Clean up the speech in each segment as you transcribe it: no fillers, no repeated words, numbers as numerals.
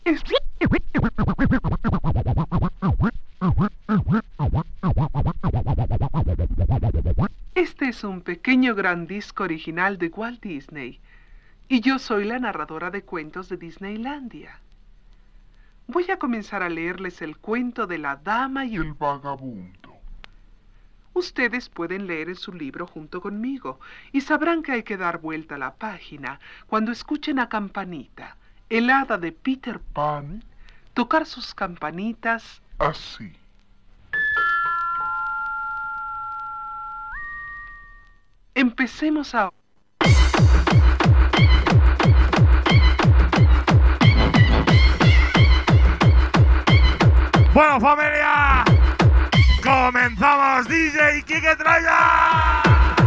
Es- Este es un pequeño gran disco original de Walt Disney, y yo soy la narradora de cuentos de Disneylandia. Voy a comenzar a leerles el cuento de la dama y el vagabundo. Ustedes pueden leer en su libro junto conmigo y sabrán que hay que dar vuelta a la página cuando escuchen a Campanita, el hada de Peter Pan, tocar sus campanitas así. Empecemos ahora. Bueno, familia, comenzamos. DJ Quique Traya.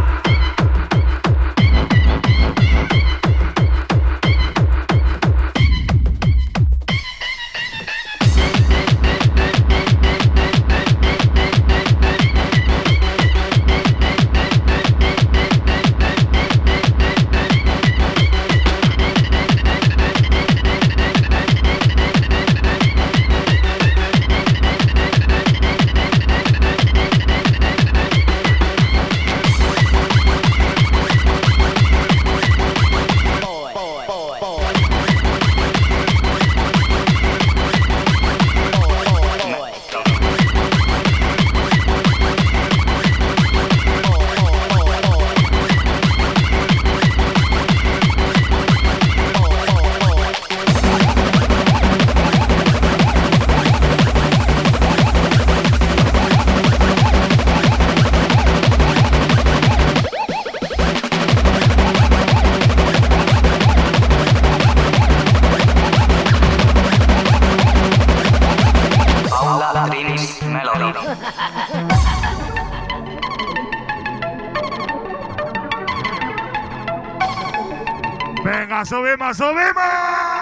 Venga, subimos, subimos.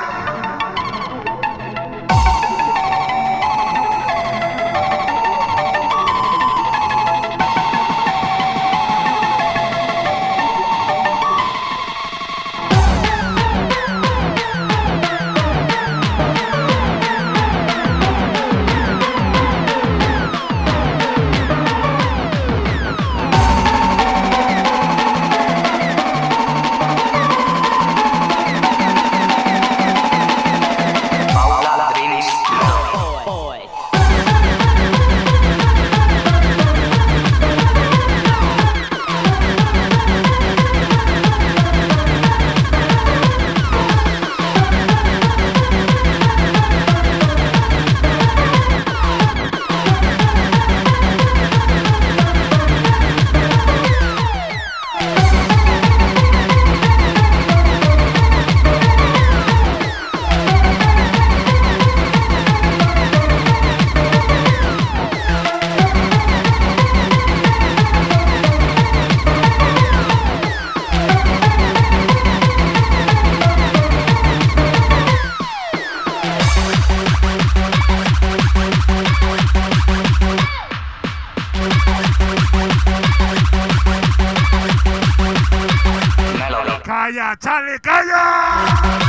¡Calla, Charlie, calla!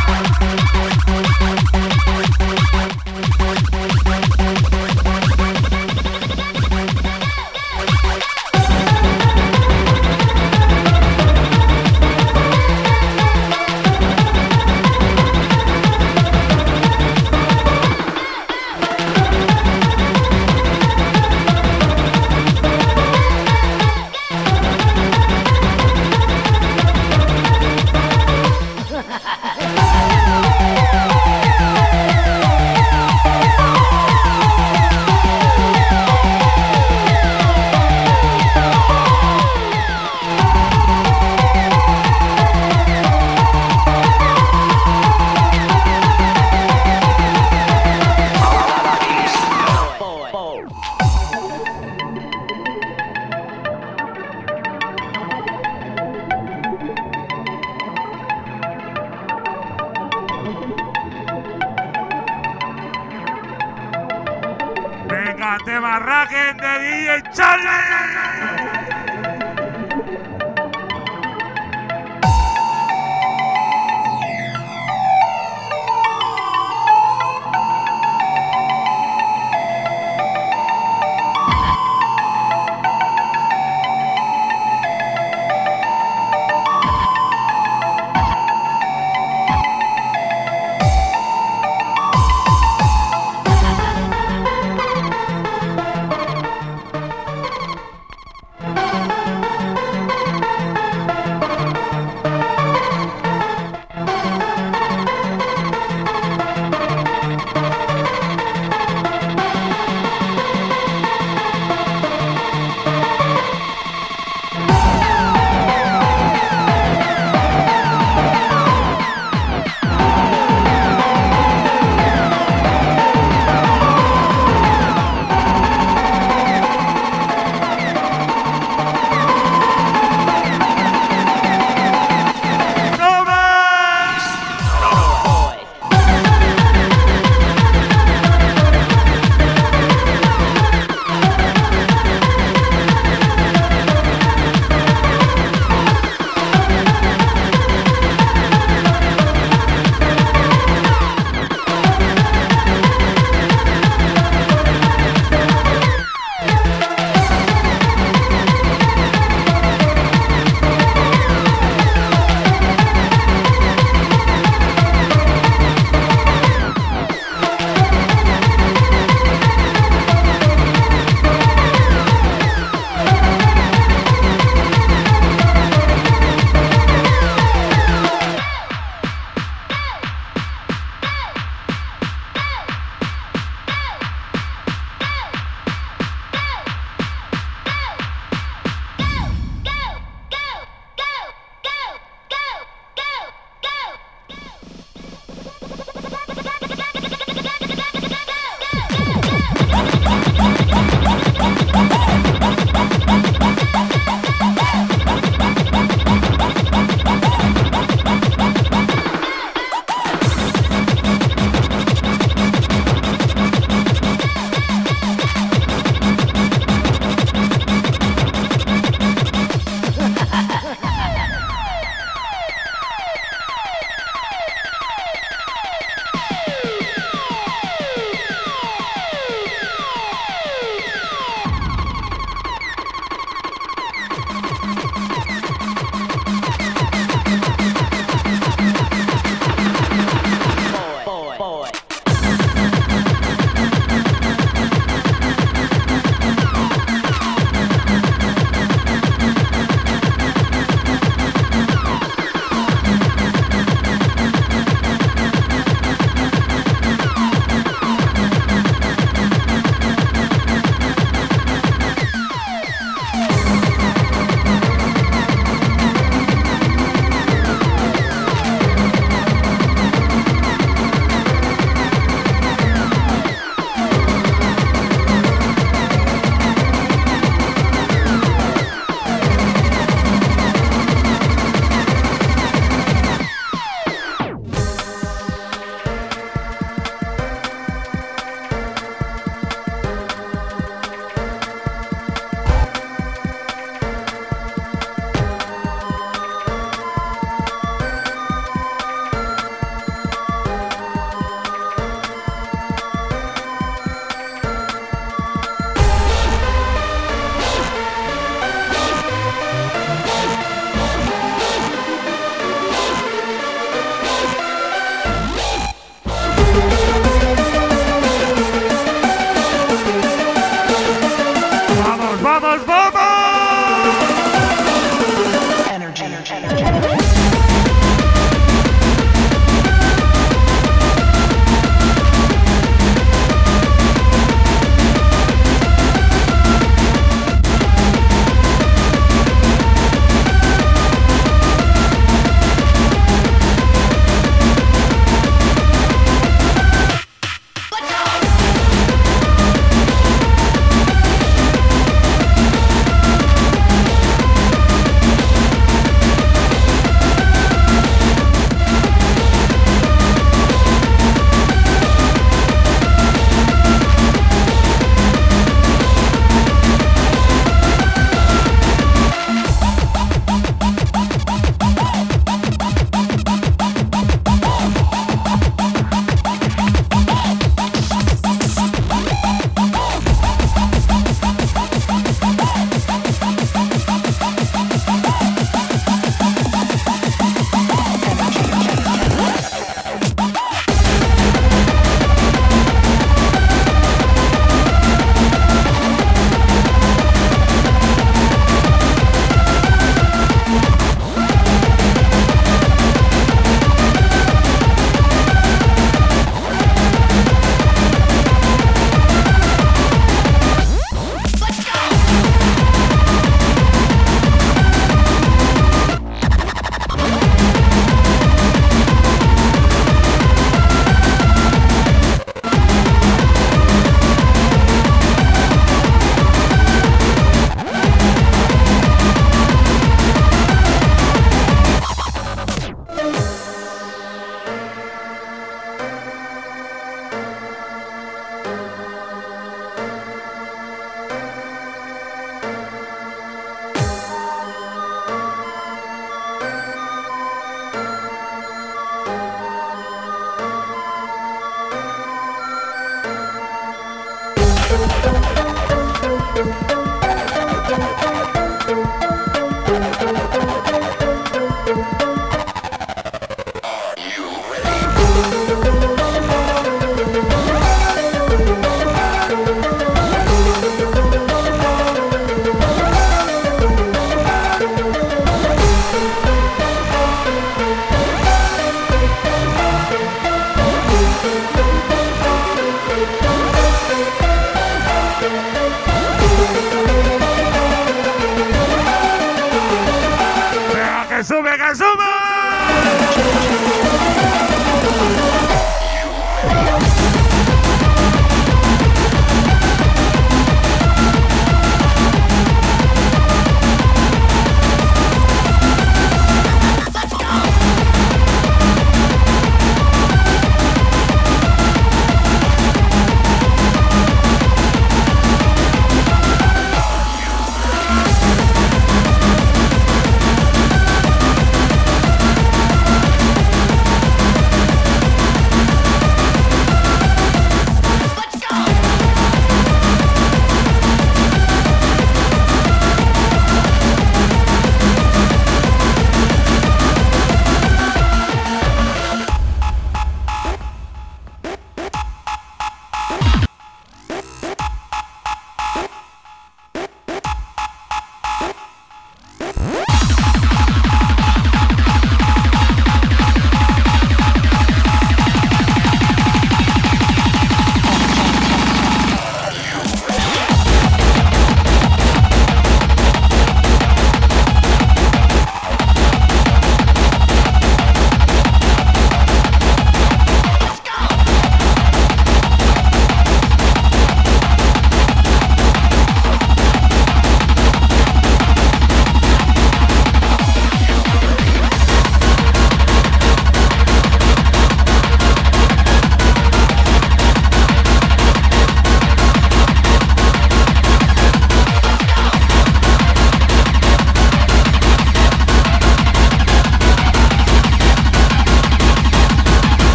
Venga, te barraquen de DJ Charlie.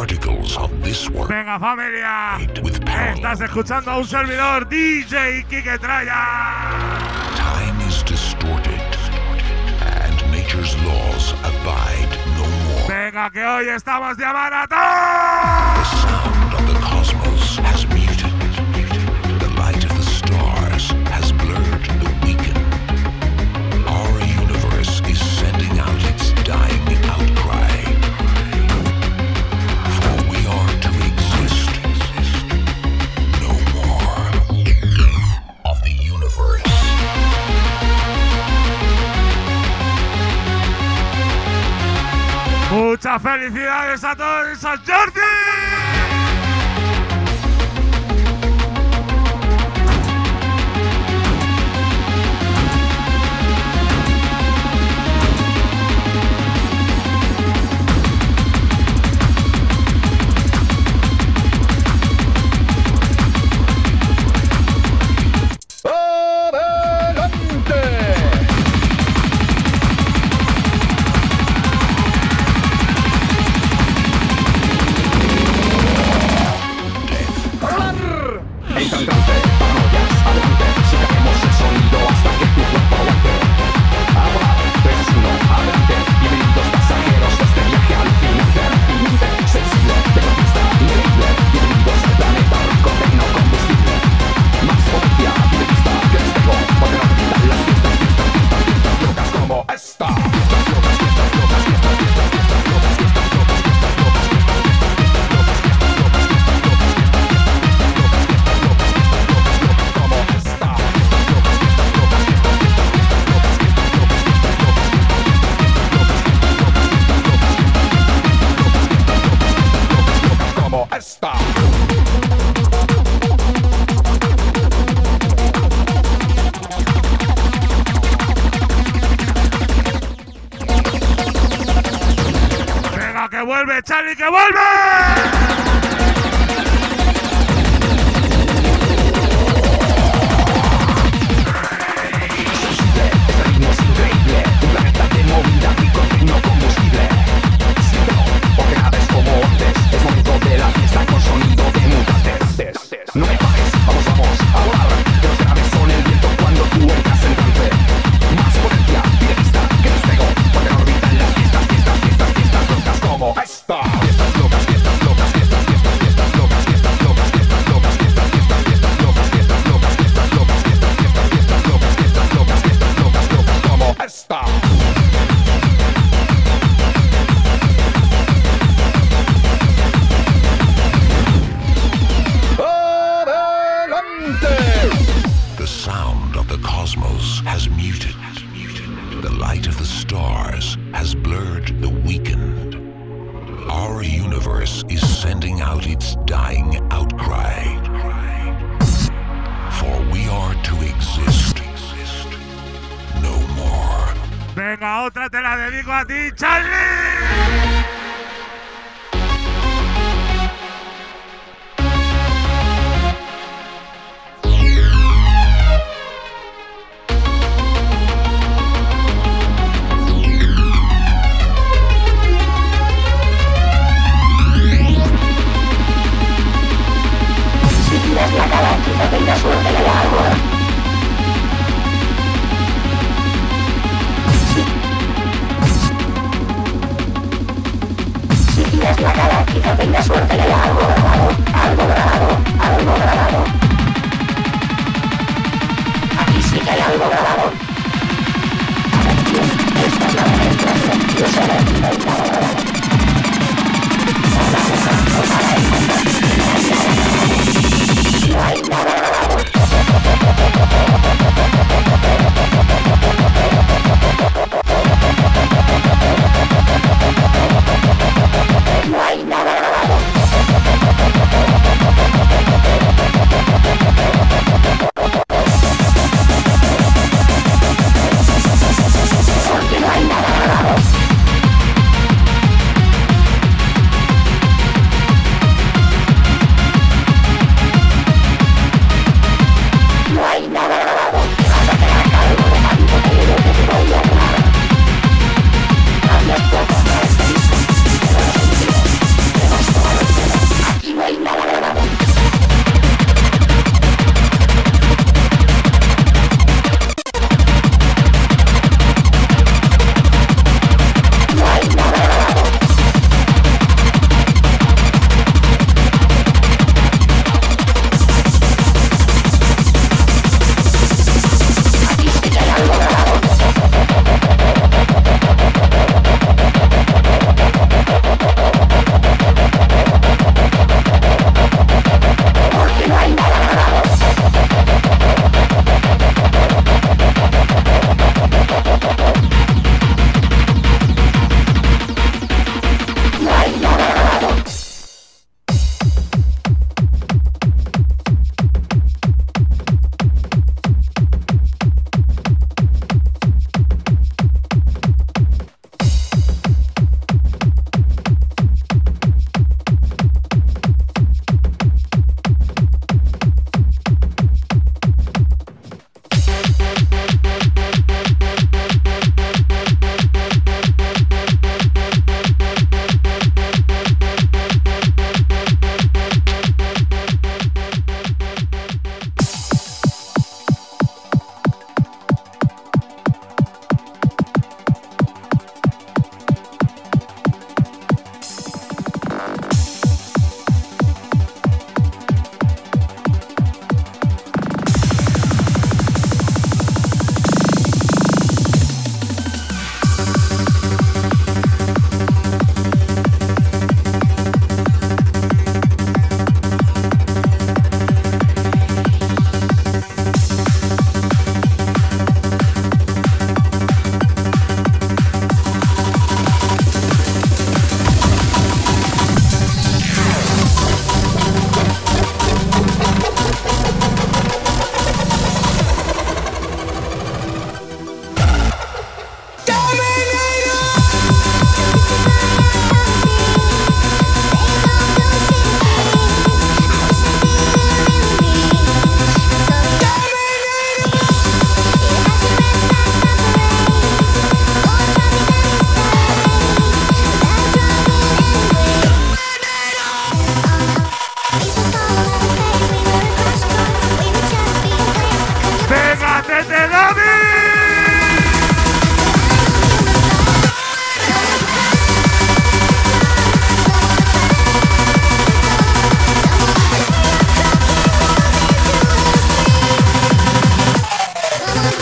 particles of this world. Venga, familia. With Estás escuchando a un servidor, DJ Kike Traya. Time is distorted, and nature's laws abide no more. Venga, que hoy estamos de maratón. The sound of the cosmos has muted. The light of the stars has blurred the weekend. Our universe is sending out its dying outcry. For we are to exist no more of the universe. Muchas felicidades a todos en San Jordi. Venga, que vuelve, Charlie, que vuelve. No me pares, vamos, a volar. Que los graves son el viento cuando tú entras en trance. Más potencia, pide pista, que despego. Cuando en órbita en las fiestas locas como esta. Fiestas locas, fiestas locas, fiestas locas, fiestas locas, fiestas locas, fiestas locas, fiestas locas, fiestas locas, fiestas locas, fiestas locas como esta. The sound of the cosmos has muted. The light of the stars has blurred the weekend. Our universe is sending out its dying outcry. For we are to exist no more. Venga, otra te la dedico a ti, Charlie. La galáctica tenga suerte en el agua. Si tiras la galáctica tenga suerte en el algo grabado, algo grabado, algo grabado. Aquí sí que hay algo grabado. Esta es la demostración, yo seré inventado. No hay nada grabado. No hay nada grabado. Porque no hay nada grabado.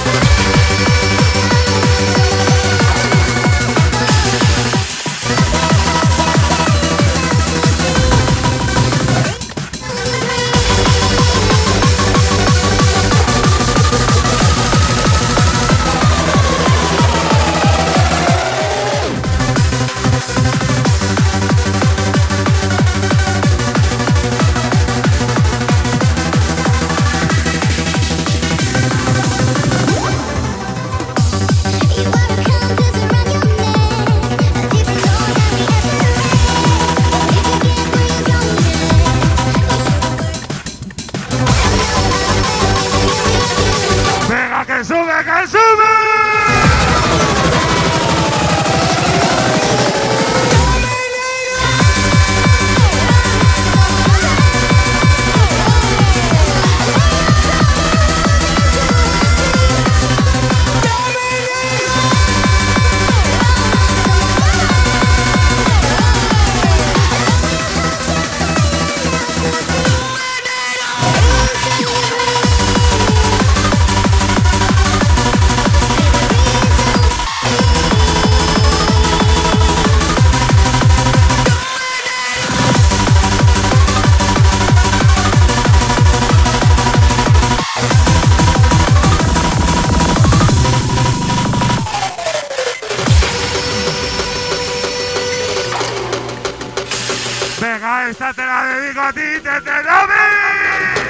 Venga, esta te la dedico a ti, Tete Dami.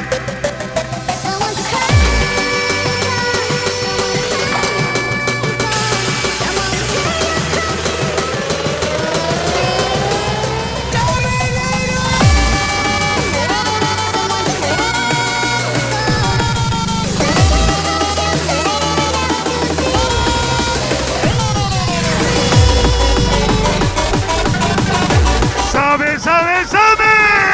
¡Sabe, sabe, sabe!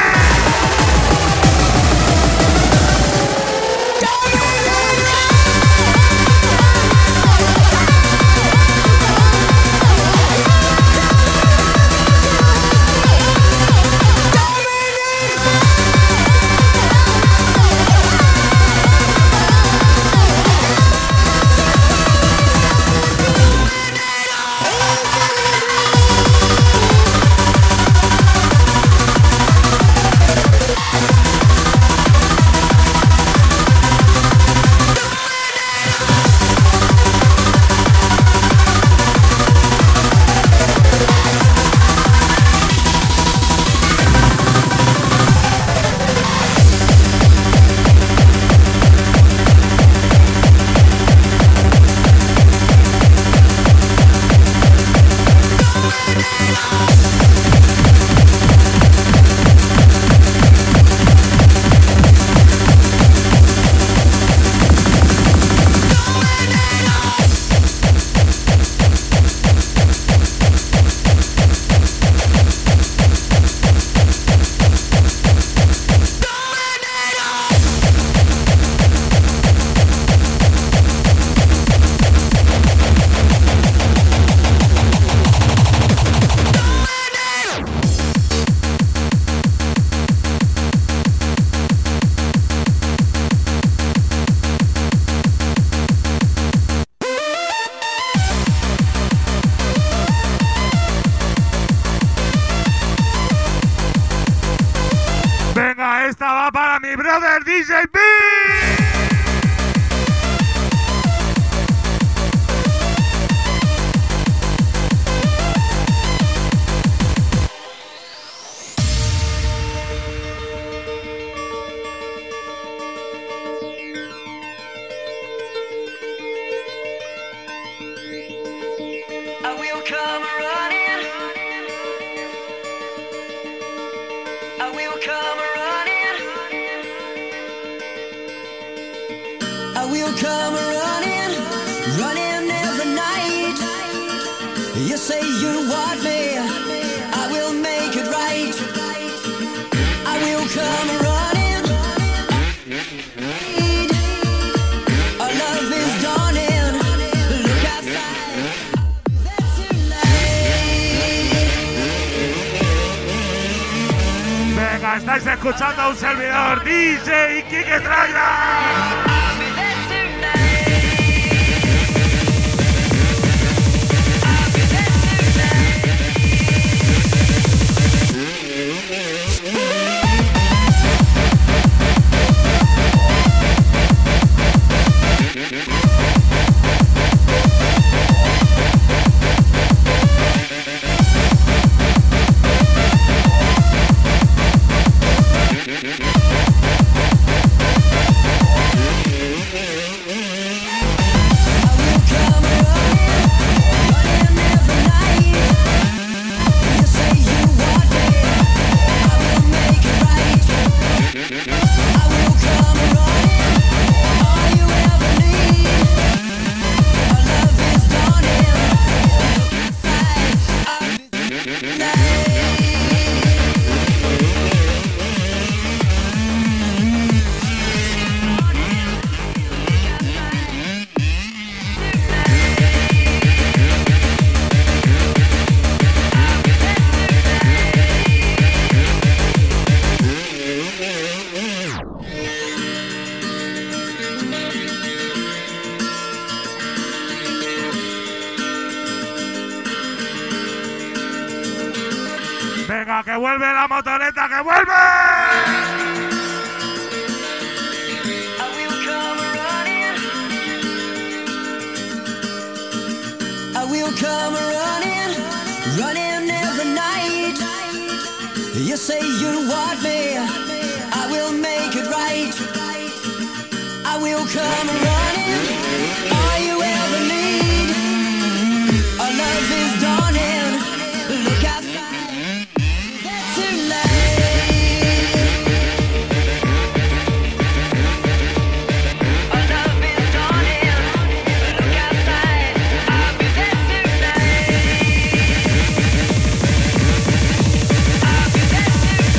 Venga, esta va para mi brother DJ B. I will come running. I will come running. I will come running, running every night. You say you want me, I will make it right. I will come running. Our love is dawning. Look outside. Venga, estáis escuchando a un servidor DJ Quique Traya. I'll be there tonight. Venga, que vuelve la motoneta, que vuelve. I will come running every night. You say you want me, I will make it right. I will come running, all you ever need. Our love is dawning, look outside, that's tonight. Our love is dawning, look outside, I'll be there tonight. I'll be there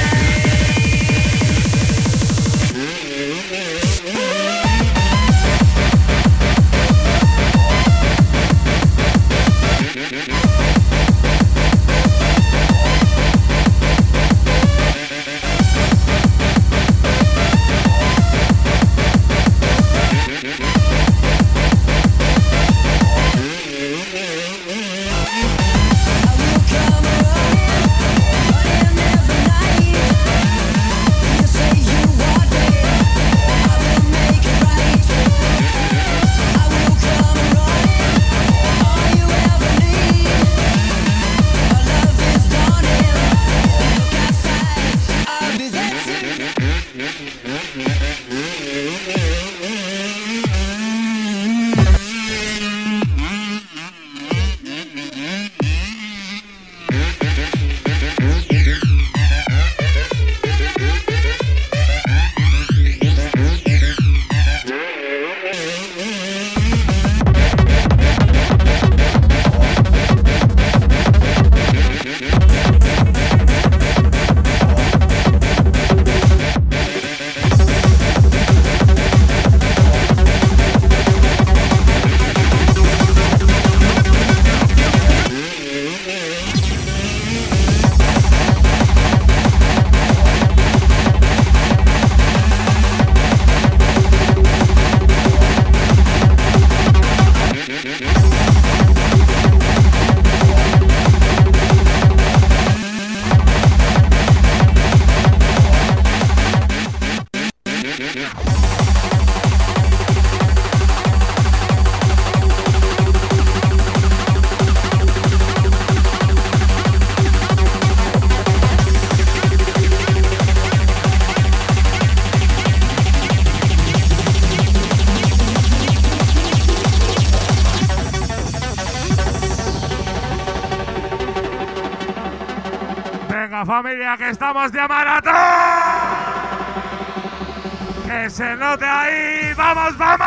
Venga, familia, que estamos de maratón. Que se note ahí. ¡Vamos, vamos!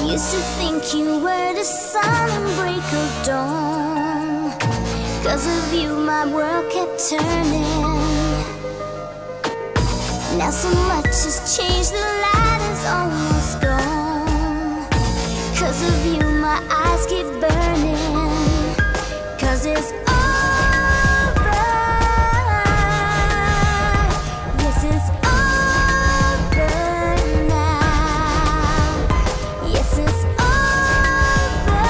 Used to think you were the sun and break of dawn. 'Cause of you my world kept turning. Now so much has changed, the light is almost gone. 'Cause of you my eyes keep burning. 'Cause it's over. Yes, it's over now. Yes, it's over.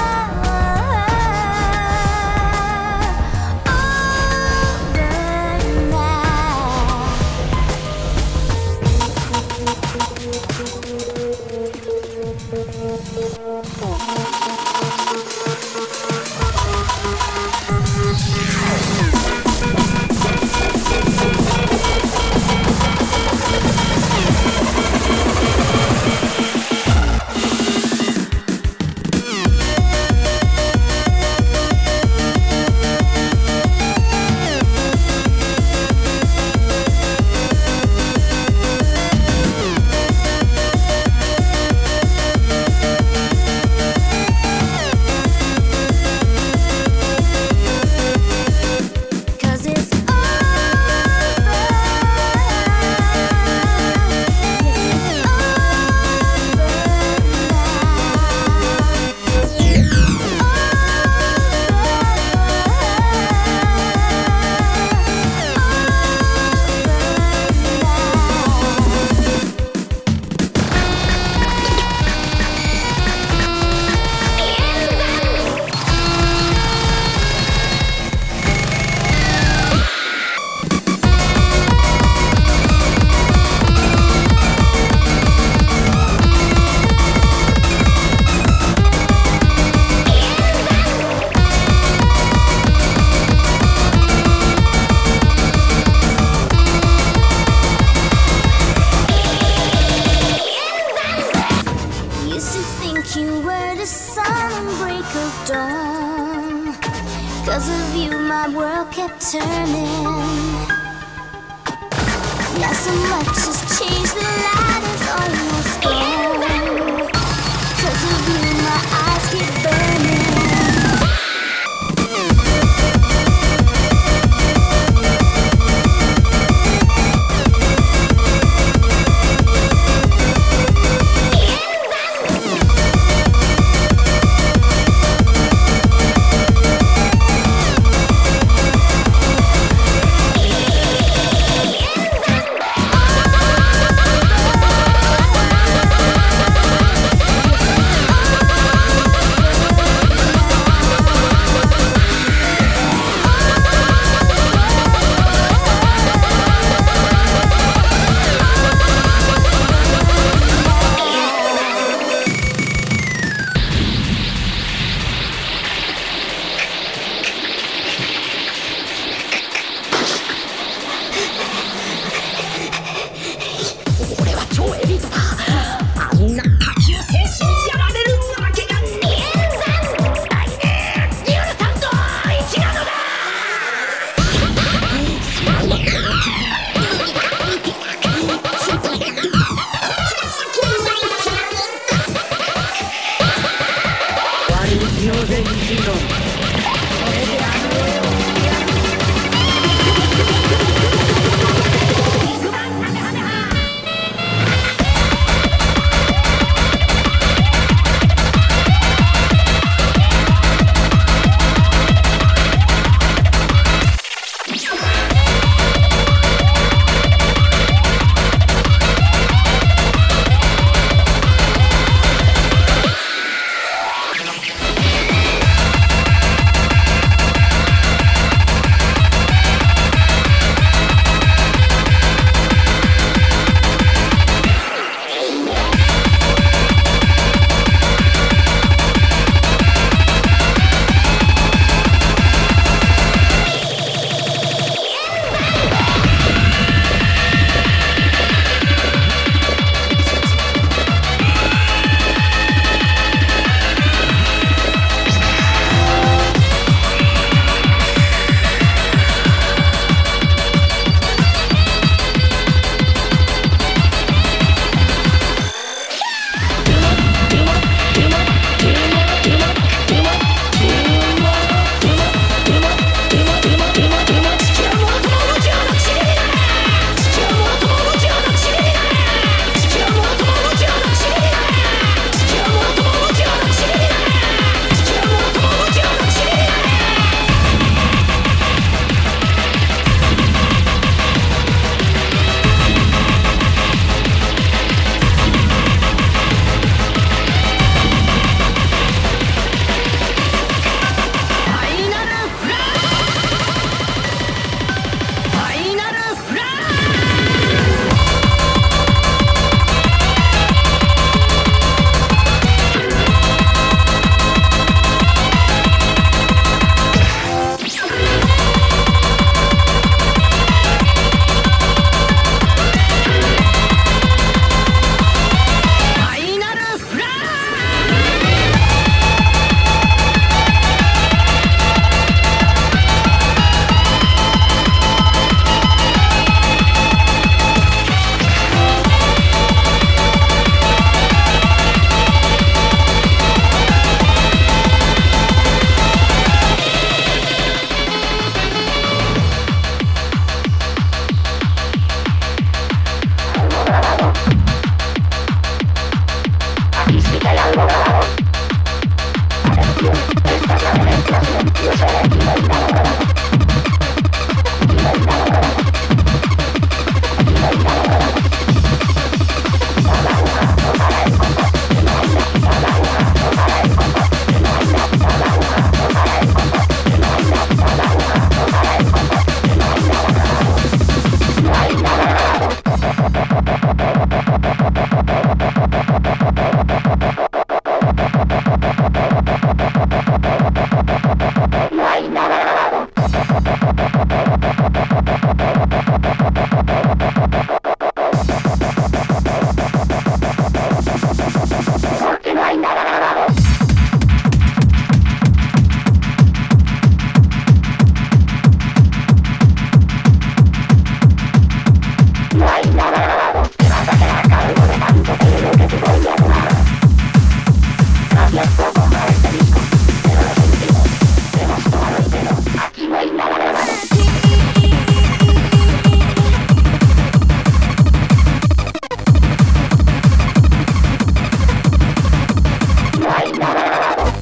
You were the sun and break of dawn. 'Cause of you my world kept turning. Now so much has changed, the light is almost gone. 'Cause of you my eyes keep burning. Aquí sí que hay algo grabado. Atención, esta es la demostración. Yo sé, aquí no hay nada grabado. Aquí no hay nada grabado. Aquí no hay nada grabado. Quita la aguja, tocará el compás. Que no hay nada. Quita la aguja, tocará el compás. Que no hay nada. Quita la aguja, tocará el compás. Que no hay nada. Quita la aguja, tocará el compás. Que no hay nada grabado. No hay nada grabado. No hay nada grabado. Porque no hay nada grabado. No hay nada grabado. Te vas a quedar calvo de tanto pelo que te voy a donar. Gracias por comprar este disco, pero lo sentimos. Te hemos tomado el pelo. Aquí no hay nada grabado. No hay nada grabado.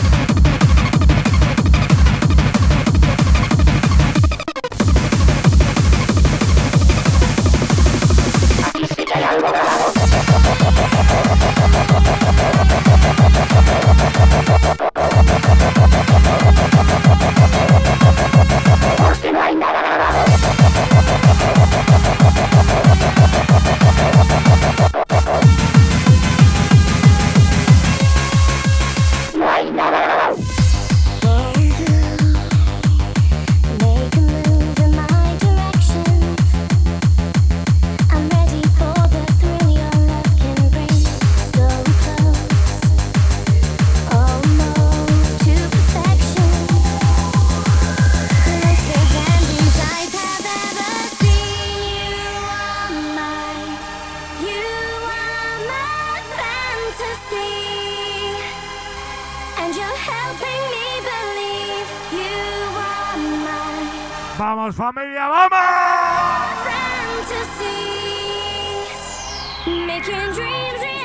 Aquí sí que hay algo grabado. Porque no hay nada grabado. No hay nada grabado. Make a move in my direction. I'm ready for the thrill your love can bring. So close, almost to perfection. Closer than these eyes have ever seen. You are my fantasy. And you're helping me believe you are my ¡Vamos, familia, vamos! fantasy, making dreams reality.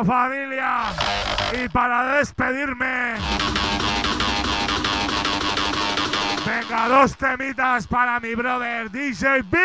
Bueno, familia, y para despedirme, venga, 2 temitas para mi brother DJ B.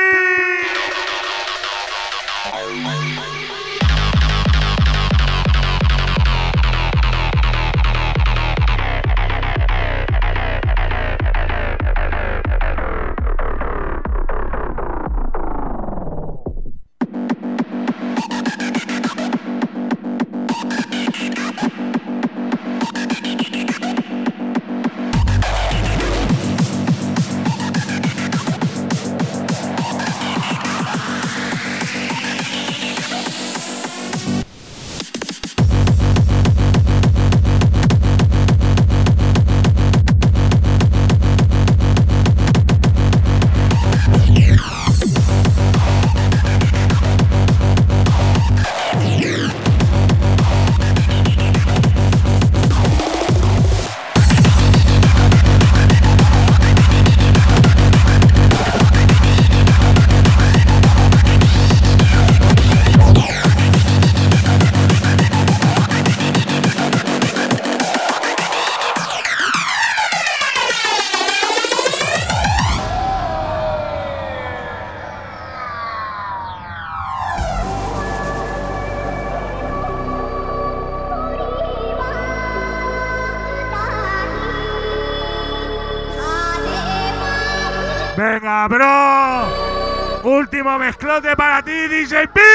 Venga, bro. Último mezclote para ti, DJ P.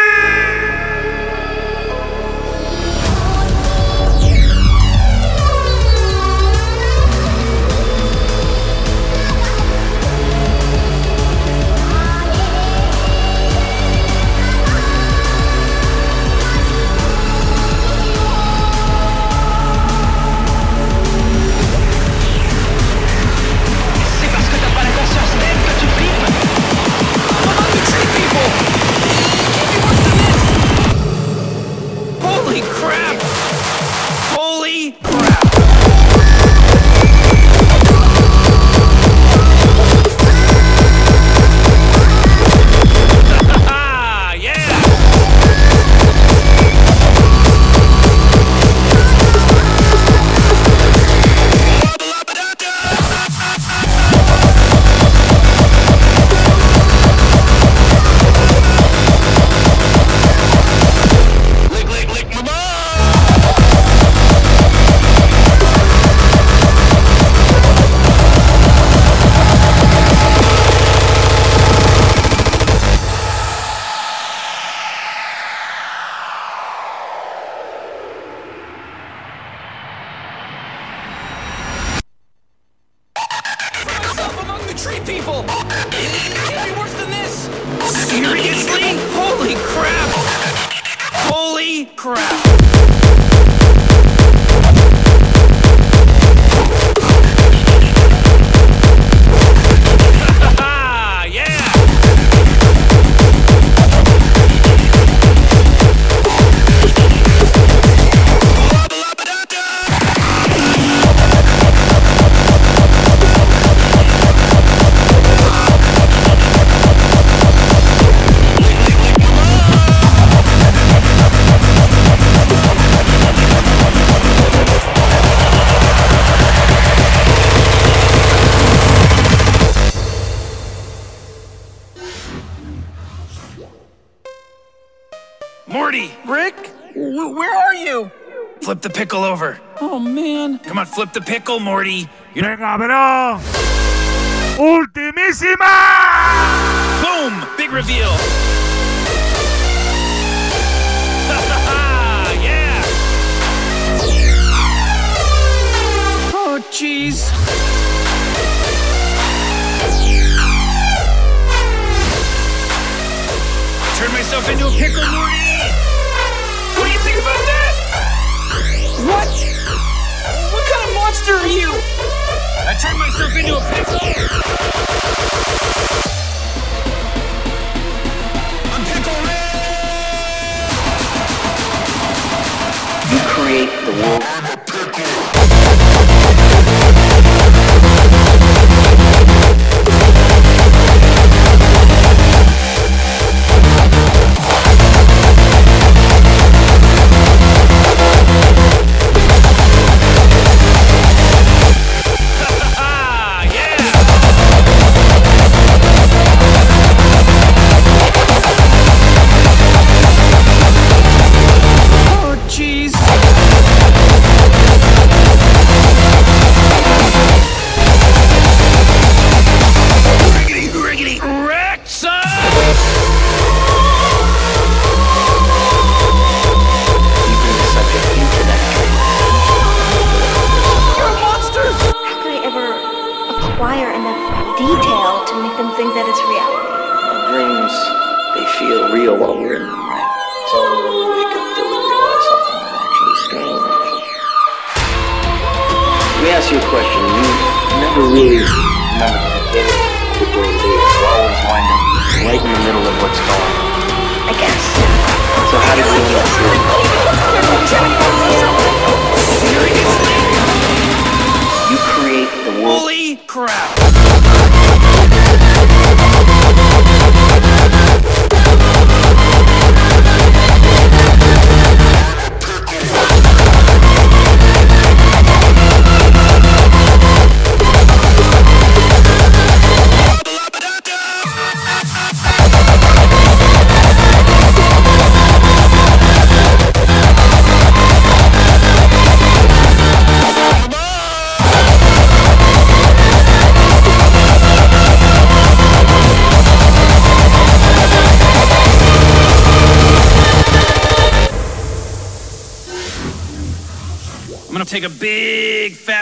Holy crap! Holy crap! Tree people! It can't be worse than this! Seriously? Holy crap! Holy crap! Morty! Rick? Where are you? Flip the pickle over. Oh, man. Come on, flip the pickle, Morty. Venga, bro. Ultimísima! Boom! Big reveal. Yeah! Oh, jeez. Turn myself into a pickle, Morty! What do you think about that? What? What kind of monster are you? I turned myself into a pickle! I'm Pickle Rick! You create the world. I'm a pickle! detail to make them think that it's reality. Dreams, they feel real while we're in them, right? It's only when we wake up that we realize something is actually strange. Let me ask you a question. You never really remember the day you always wind up right in the middle of what's going on. I guess. So how did you end up doing that? You create the world. Holy crap! I'm gonna take a big fat